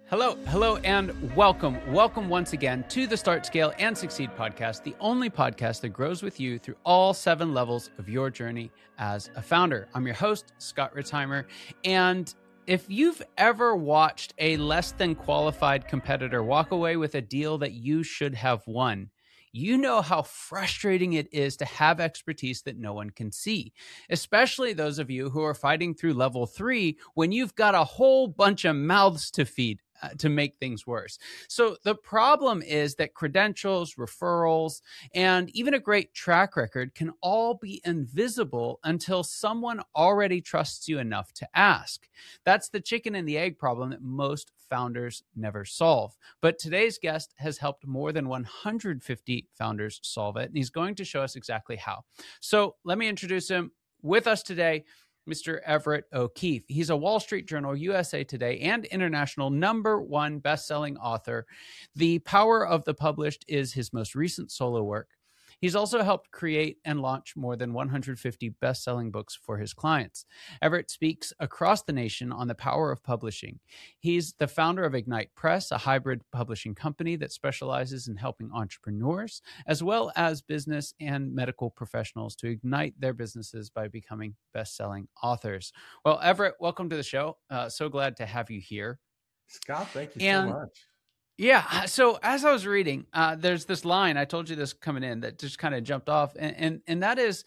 Hello, and welcome. Welcome once again to the Start, Scale, and Succeed podcast, the only podcast that grows with you through all 7 levels of your journey as a founder. I'm your host, Scott Ritzheimer, and if you've ever watched a less than qualified competitor walk away with a deal that you should have won, you know how frustrating it is to have expertise that no one can see, especially those of you who are fighting through level 3 when you've got a whole bunch of mouths to feed. To make things worse. So the problem is that credentials, referrals, and even a great track record can all be invisible until someone already trusts you enough to ask. That's the chicken and the egg problem that most founders never solve. But today's guest has helped more than 150 founders solve it, and he's going to show us exactly how. So let me introduce him. With us today, Mr. Everett O'Keefe. He's a Wall Street Journal, USA Today, and international #1 best-selling author. The Power of the Published is his most recent solo work. He's also helped create and launch more than 150 best-selling books for his clients. Everett speaks across the nation on the power of publishing. He's the founder of Ignite Press, a hybrid publishing company that specializes in helping entrepreneurs, as well as business and medical professionals to ignite their businesses by becoming best-selling authors. Well, Everett, welcome to the show. So glad to have you here. Scott, thank you so much. Yeah. So as I was reading, there's this line, I told you this coming in, that just kind of jumped off. And that is,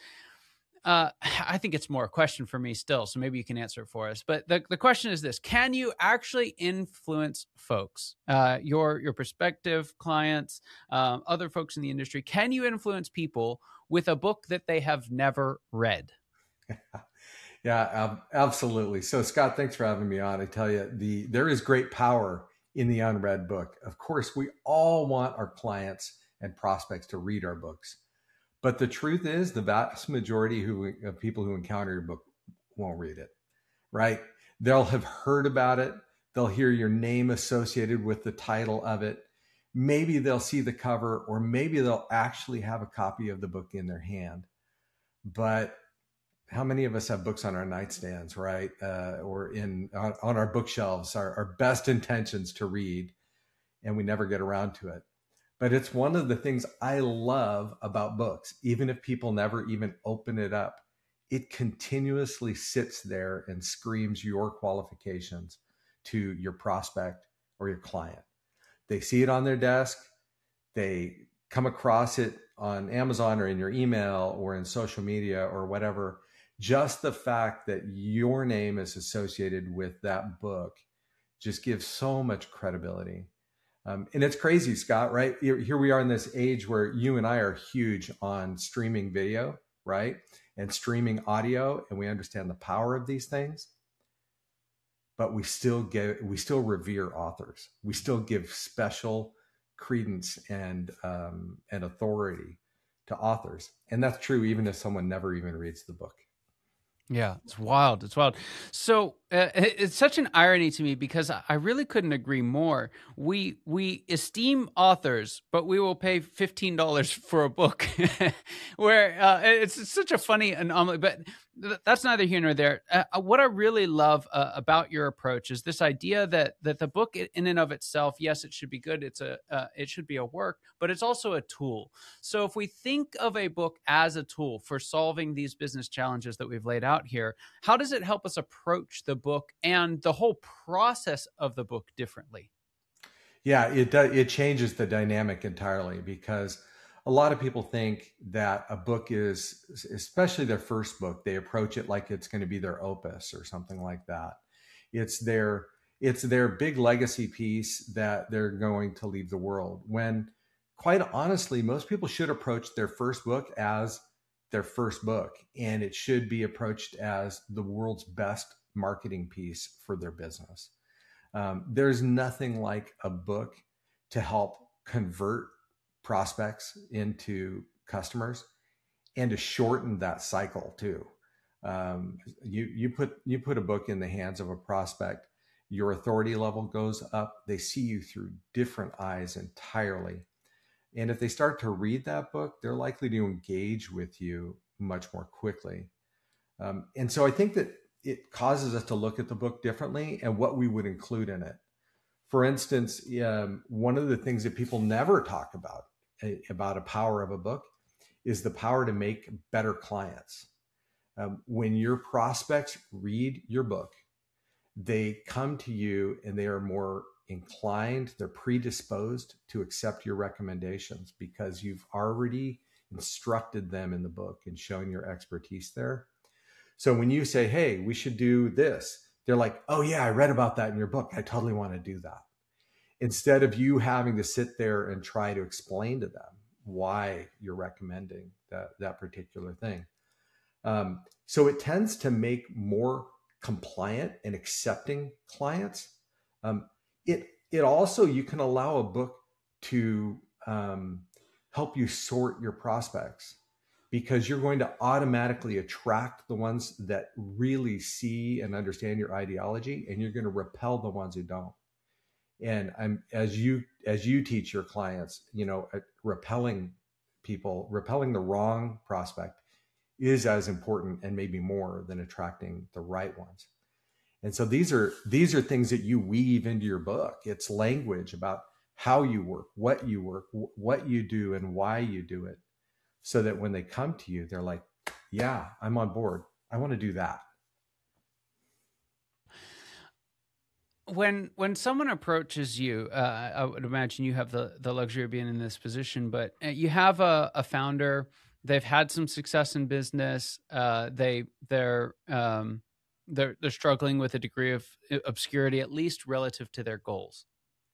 I think it's more a question for me still, so maybe you can answer it for us. But the question is this: can you actually influence folks, your prospective clients, other folks in the industry? Can you influence people with a book that they have never read? Yeah, absolutely. So Scott, thanks for having me on. I tell you, there is great power in the unread book. Of course, we all want our clients and prospects to read our books. But the truth is, the vast majority of people who encounter your book won't read it, right? They'll have heard about it. They'll hear your name associated with the title of it. Maybe they'll see the cover, or maybe they'll actually have a copy of the book in their hand. But how many of us have books on our nightstands, right? Or on our bookshelves, our best intentions to read, and we never get around to it. But it's one of the things I love about books. Even if people never even open it up, it continuously sits there and screams your qualifications to your prospect or your client. They see it on their desk. They come across it on Amazon or in your email or in social media or whatever. Just the fact that your name is associated with that book just gives so much credibility. And it's crazy, Scott, right? Here we are in this age where you and I are huge on streaming video, right? And streaming audio, and we understand the power of these things. But we still revere authors. We still give special credence and authority to authors. And that's true even if someone never even reads the book. Yeah, it's wild. It's wild. So it's such an irony to me because I really couldn't agree more. We esteem authors, but we will pay $15 for a book where it's such a funny anomaly, but that's neither here nor there. What I really love about your approach is this idea that the book in and of itself, yes, it should be good. It should be a work, but it's also a tool. So if we think of a book as a tool for solving these business challenges that we've laid out here, how does it help us approach the book and the whole process of the book differently? Yeah, it does. It changes the dynamic entirely, because a lot of people think that a book is, especially their first book, they approach it like it's going to be their opus or something like that. It's their big legacy piece that they're going to leave the world. When, quite honestly, most people should approach their first book as their first book, and it should be approached as the world's best marketing piece for their business. There's nothing like a book to help convert prospects into customers and to shorten that cycle too. You put a book in the hands of a prospect, your authority level goes up. They see you through different eyes entirely. And if they start to read that book, they're likely to engage with you much more quickly. And so I think that it causes us to look at the book differently and what we would include in it. For instance, one of the things that people never talk about a power of a book is the power to make better clients. When your prospects read your book, they come to you and they are more inclined, they're predisposed to accept your recommendations because you've already instructed them in the book and shown your expertise there. So when you say, hey, we should do this, they're like, oh yeah, I read about that in your book. I totally want to do that. Instead of you having to sit there and try to explain to them why you're recommending that particular thing. So it tends to make more compliant and accepting clients. It also, you can allow a book to help you sort your prospects, because you're going to automatically attract the ones that really see and understand your ideology, and you're going to repel the ones who don't. And as you teach your clients, repelling the wrong prospect is as important and maybe more than attracting the right ones. And so these are things that you weave into your book. It's language about how you work, what you do, and why you do it, so that when they come to you, they're like, yeah, I'm on board. I want to do that. When someone approaches you, I would imagine you have the luxury of being in this position, but you have a founder. They've had some success in business. They're struggling with a degree of obscurity, at least relative to their goals.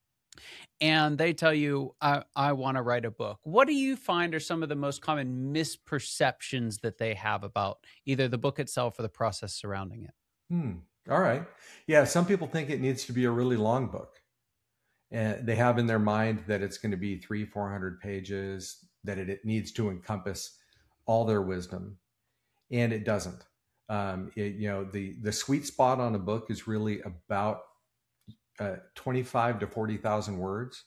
And they tell you, I want to write a book. What do you find are some of the most common misperceptions that they have about either the book itself or the process surrounding it? All right. Yeah. Some people think it needs to be a really long book. And they have in their mind that it's going to be 300-400 pages, that it needs to encompass all their wisdom. And it doesn't. The sweet spot on a book is really about 25 to 40,000 words,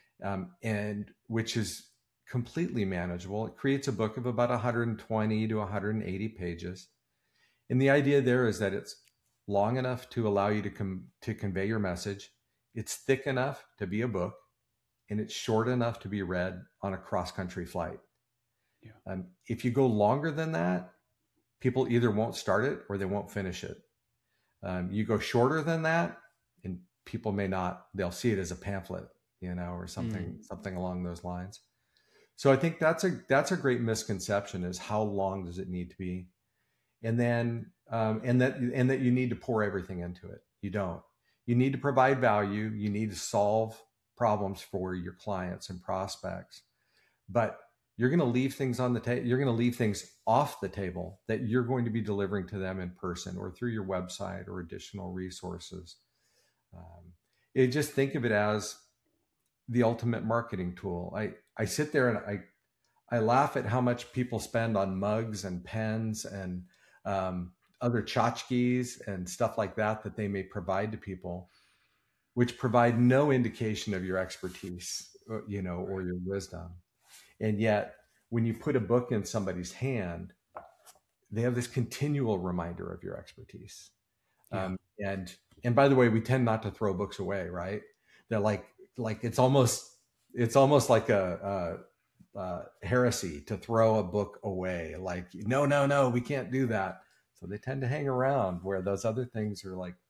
and which is completely manageable. It creates a book of about 120 to 180 pages. And the idea there is that it's long enough to allow you to convey your message. It's thick enough to be a book, and it's short enough to be read on a cross-country flight. Yeah. If you go longer than that, people either won't start it or they won't finish it. You go shorter than that, and people may not. They'll see it as a pamphlet, or something along those lines. So I think that's a great misconception, is how long does it need to be, and then and that you need to pour everything into it. You don't. You need to provide value. You need to solve problems for your clients and prospects, but you're going to leave things on the table. You're going to leave things off the table that you're going to be delivering to them in person or through your website or additional resources. Just think of it as the ultimate marketing tool. I sit there and I laugh at how much people spend on mugs and pens and other tchotchkes and stuff like that they may provide to people, which provide no indication of your expertise, or your wisdom. And yet, when you put a book in somebody's hand, they have this continual reminder of your expertise. Yeah. And by the way, we tend not to throw books away, right? They're like it's almost like a heresy to throw a book away. Like, no, we can't do that. So they tend to hang around, where those other things are like,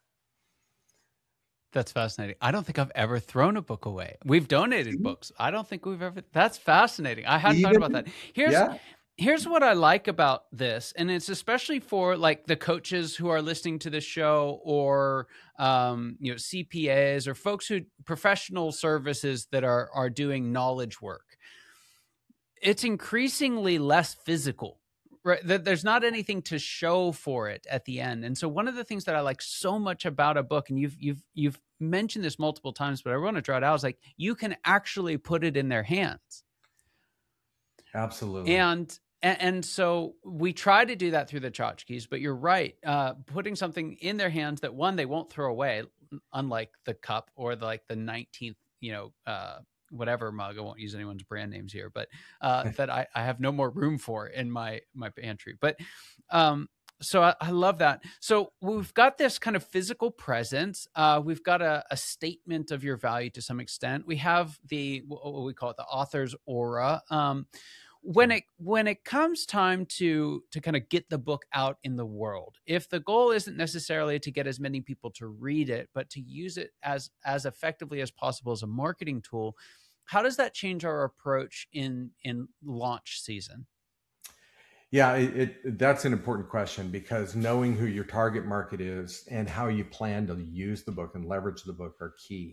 That's fascinating. I don't think I've ever thrown a book away. We've donated books. I don't think we've ever. That's fascinating. I hadn't thought about that. Here's what I like about this, and it's especially for like the coaches who are listening to this show, or CPAs, or folks who professional services that are doing knowledge work. It's increasingly less physical. Right. There's not anything to show for it at the end. And so one of the things that I like so much about a book, and you've mentioned this multiple times, but I want to draw it out, is like, you can actually put it in their hands. Absolutely. And so we try to do that through the tchotchkes, but you're right. Putting something in their hands that, one, they won't throw away, unlike the cup or the 19th, whatever mug. I won't use anyone's brand names here, but that I have no more room for in my pantry. But So I love that. So we've got this kind of physical presence. We've got a statement of your value to some extent. We have what we call it, the author's aura. When it comes time to kind of get the book out in the world, if the goal isn't necessarily to get as many people to read it, but to use it as effectively as possible as a marketing tool, how does that change our approach in launch season? Yeah, that's an important question, because knowing who your target market is and how you plan to use the book and leverage the book are key.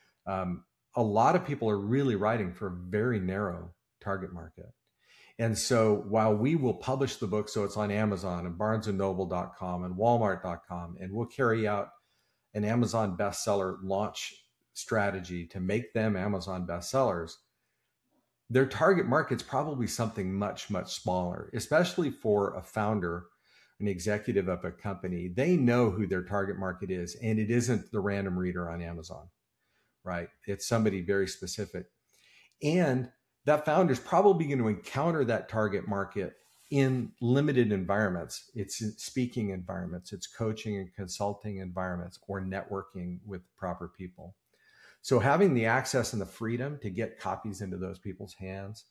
A lot of people are really writing for a very narrow target market. And so while we will publish the book, so it's on Amazon and barnesandnoble.com and walmart.com, and we'll carry out an Amazon bestseller launch strategy to make them Amazon bestsellers, their target market's probably something much, much smaller, especially for a founder, an executive of a company. They know who their target market is, and it isn't the random reader on Amazon, right? It's somebody very specific. And that founder is probably going to encounter that target market in limited environments. It's in speaking environments, it's coaching and consulting environments, or networking with proper people. So having the access and the freedom to get copies into those people's hands,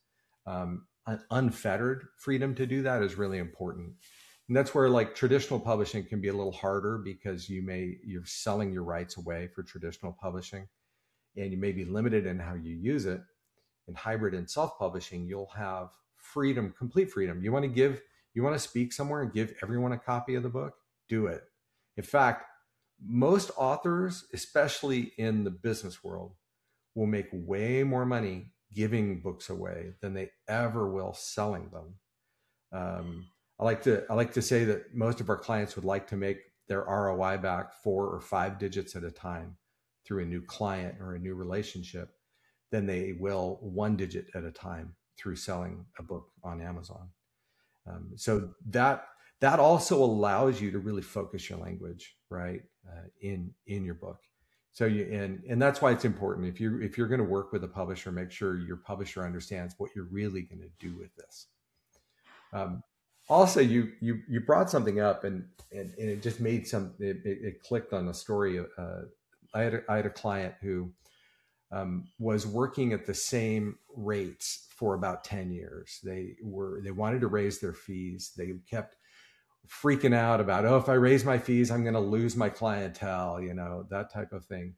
unfettered freedom to do that, is really important. And that's where like traditional publishing can be a little harder, because you're selling your rights away for traditional publishing, and you may be limited in how you use it. In hybrid and self-publishing, you'll have freedom, complete freedom. You want to speak somewhere and give everyone a copy of the book, do it. In fact, most authors, especially in the business world, will make way more money giving books away than they ever will selling them. I like to say that most of our clients would like to make their ROI back 4 or 5 digits at a time through a new client or a new relationship than they will 1 digit at a time through selling a book on Amazon. So that also allows you to really focus your language, right, in your book. So and that's why it's important. If you're going to work with a publisher, make sure your publisher understands what you're really going to do with this. Also, you brought something up, and it just made it clicked on a story. I had a client who was working at the same rates for about 10 years. They wanted to raise their fees. They kept freaking out about, oh, if I raise my fees, I'm going to lose my clientele, that type of thing.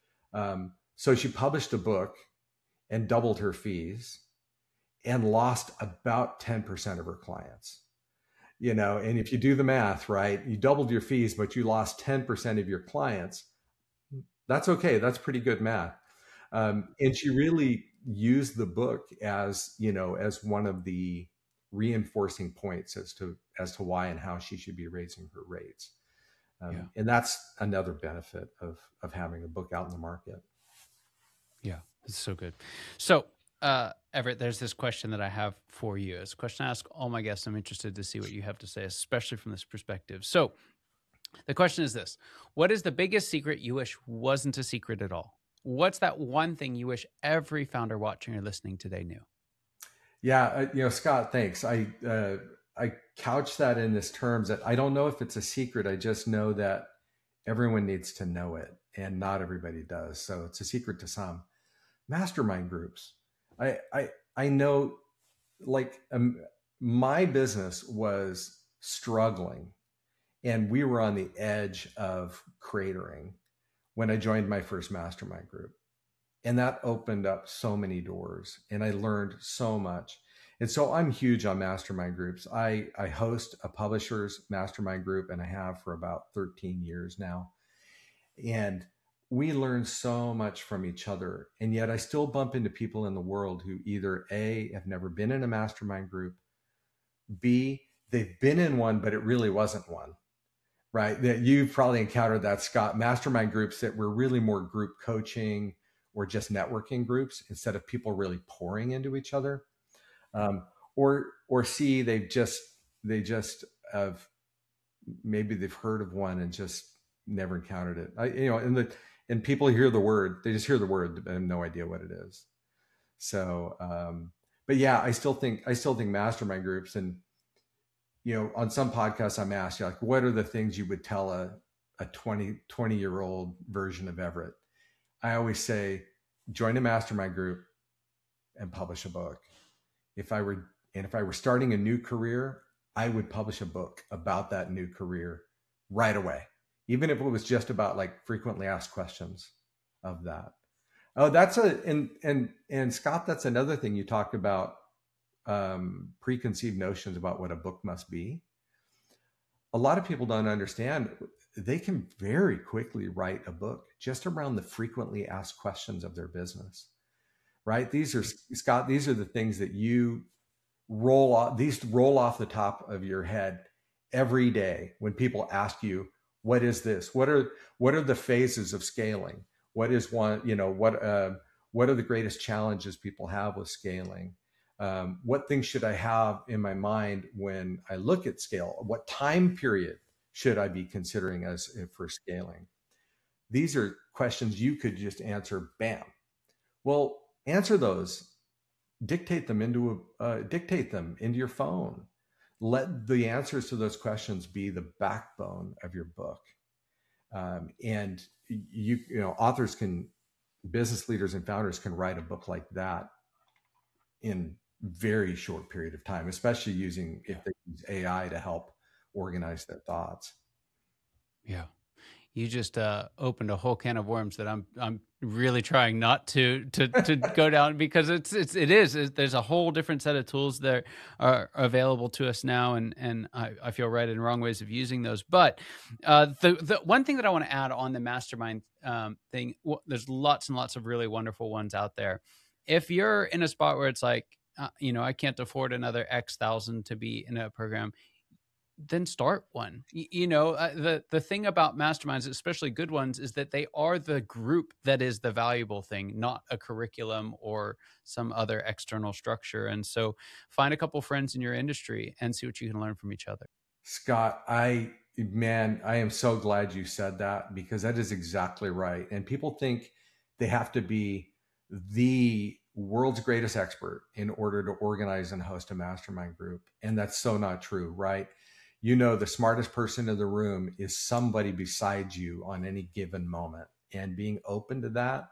So she published a book and doubled her fees and lost about 10% of her clients. And if you do the math, right, you doubled your fees, but you lost 10% of your clients. That's okay. That's pretty good math. And she really used the book as one of the reinforcing points as to why and how she should be raising her rates. And that's another benefit of having a book out in the market. Yeah, it's so good. So, Everett, there's this question that I have for you. It's a question I ask all my guests. I'm interested to see what you have to say, especially from this perspective. So the question is this: what is the biggest secret you wish wasn't a secret at all? What's that one thing you wish every founder watching or listening today knew? Yeah, Scott, thanks. I couch that in this terms that I don't know if it's a secret. I just know that everyone needs to know it, and not everybody does. So it's a secret to some. Mastermind groups. I know, like, my business was struggling, and we were on the edge of cratering when I joined my first mastermind group. And that opened up so many doors, and I learned so much. And so I'm huge on mastermind groups. I host a publisher's mastermind group, and I have for about 13 years now. And we learn so much from each other. And yet I still bump into people in the world who either A, have never been in a mastermind group, B, they've been in one, but it really wasn't one. Right? That you've probably encountered that, Scott, mastermind groups that were really more group coaching or just networking groups instead of people really pouring into each other. Or C, they just have, maybe they've heard of one and just never encountered it. And people hear the word, they just hear the word and have no idea what it is. So, but yeah, I still think mastermind groups, and on some podcasts, I'm asked, like, what are the things you would tell a 20-year-old version of Everett? I always say, join a mastermind group and publish a book. If I were starting a new career, I would publish a book about that new career right away, even if it was just about like frequently asked questions of that. Oh, and Scott, that's another thing you talked about, preconceived notions about what a book must be. A lot of people don't understand they can very quickly write a book just around the frequently asked questions of their business, right? These are, Scott, these are the things that you roll off the top of your head every day when people ask you, what is this? What are the phases of scaling? What is one, what are the greatest challenges people have with scaling? What things should I have in my mind when I look at scale? What time period should I be considering for scaling? These are questions you could just answer, bam. Well, answer those, dictate them into your phone. Let the answers to those questions be the backbone of your book. And authors business leaders and founders can write a book like that in very short period of time, especially if they use AI to help organize their thoughts. Yeah. You just opened a whole can of worms that I'm really trying not to go down, because there's a whole different set of tools that are available to us now, and I feel right and wrong ways of using those. But the one thing that I want to add on the mastermind thing, there's lots and lots of really wonderful ones out there. If you're in a spot where it's like, I can't afford another X thousand to be in a program, then start one. The thing about masterminds, especially good ones, is that they are the group that is the valuable thing, not a curriculum or some other external structure. And so find a couple friends in your industry and see what you can learn from each other. Scott, I am so glad you said that, because that is exactly right. And people think they have to be the world's greatest expert in order to organize and host a mastermind group. And that's so not true, right? The smartest person in the room is somebody beside you on any given moment, and being open to that,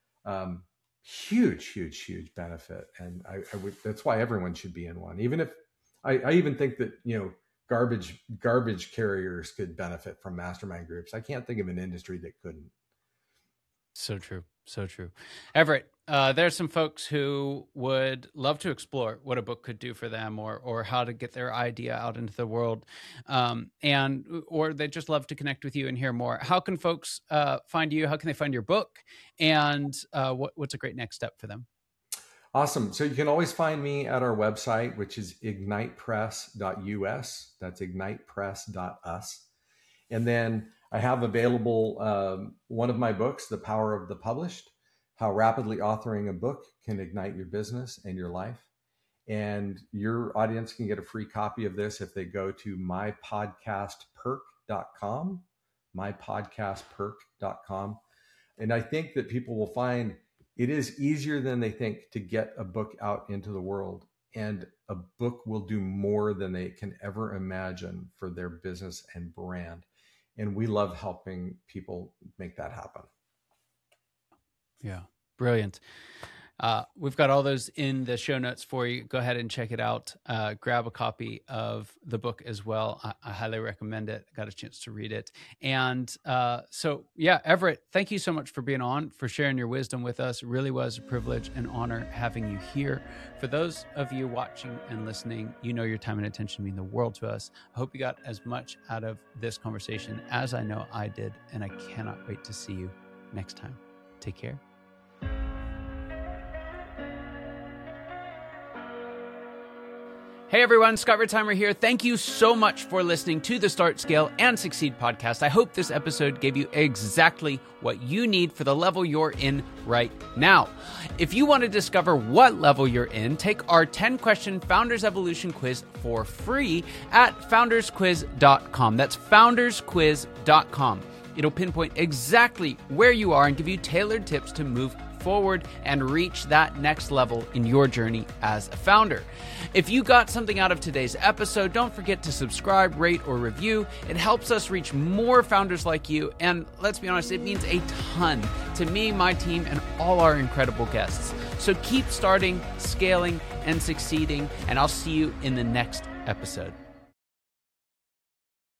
huge benefit. And that's why everyone should be in one. Even if I even think that, garbage carriers could benefit from mastermind groups. I can't think of an industry that couldn't. So true. So true. Everett, there's some folks who would love to explore what a book could do for them, or how to get their idea out into the world. Or they just love to connect with you and hear more. How can folks find you? How can they find your book? And what's a great next step for them? Awesome. So you can always find me at our website, which is ignitepress.us. That's ignitepress.us. And then I have available one of my books, The Power of the Published, How Rapidly Authoring a Book Can Ignite Your Business and Your Life. And your audience can get a free copy of this if they go to mypodcastperk.com, mypodcastperk.com. And I think that people will find it is easier than they think to get a book out into the world. And a book will do more than they can ever imagine for their business and brand. And we love helping people make that happen. Yeah, brilliant. We've got all those in the show notes for you. Go ahead and check it out. Grab a copy of the book as well. I highly recommend it. Got a chance to read it. And Everett, thank you so much for being on, for sharing your wisdom with us. It really was a privilege and honor having you here. For those of you watching and listening, your time and attention mean the world to us. I hope you got as much out of this conversation as I know I did, and I cannot wait to see you next time. Take care. Hey everyone, Scott Ritzheimer here. Thank you so much for listening to the Start, Scale, and Succeed podcast. I hope this episode gave you exactly what you need for the level you're in right now. If you want to discover what level you're in, take our 10-question Founders Evolution quiz for free at foundersquiz.com. That's foundersquiz.com. It'll pinpoint exactly where you are and give you tailored tips to move forward and reach that next level in your journey as a founder. If you got something out of today's episode, don't forget to subscribe, rate, or review. It helps us reach more founders like you, and let's be honest, it means a ton to me, my team, and all our incredible guests. So keep starting, scaling, and succeeding, and I'll see you in the next episode.